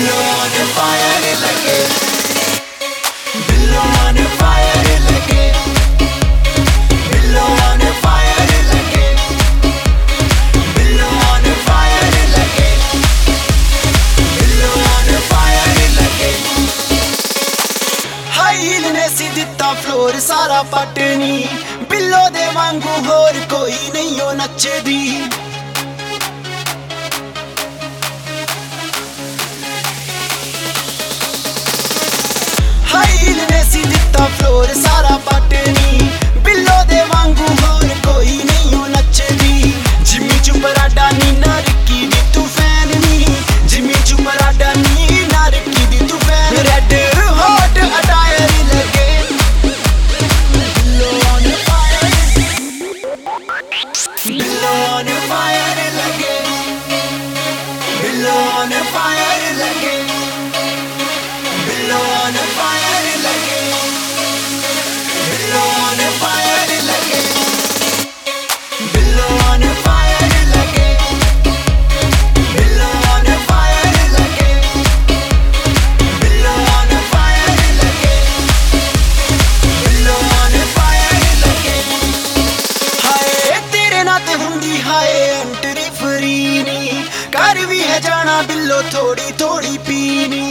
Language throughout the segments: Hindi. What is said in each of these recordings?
बिल्लो on fire लगे, बिल्लो on fire लगे, बिल्लो on fire लगे, बिल्लो on fire लगे, बिल्लो on fire लगे। हाई हील ने सी दिता फ्लोर सारा पटनी, बिल्लो दे वांगू होर कोई नहीं हो नचदी। हाई हील ने सी दिता फ्लोर सारा पटनी, बिल्लो दे वांगू होर कोई नहीं हो नचदी। जिम्मी चुपराडा नी ना रिक्की दी तू फैन नी, जिम्मी चुपराडा नी ना रिक्की दी तू फैन। रेड हॉट अटायर लगे, बिल्लो on fire, बिल्लो on fire लगे, बिल्लो on fire लगे, बिल्लो on fire लगे, बिल्लो on fire लगे, बिल्लो on fire लगे, बिल्लो on fire लगे, बिल्लो on fire लगे, बिल्लो on fire लगे। हाय तेरे नाल ते हुंदी हाय एंट्री फ्री नी, घर भी है जाना बिल्लो थोड़ी थोड़ी पीनी।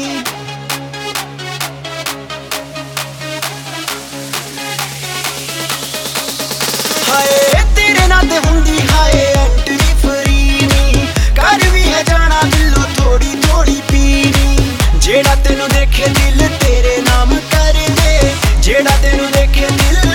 हाय तेरे नाल ते हुंदी हाय एंट्री फ्री नी, घर भी है जाना बिल्लो थोड़ी थोड़ी पीनी। जेड़ा तेनू देखे दिल तेरे नाम कर दे, जेड़ा तेनू देखे दिल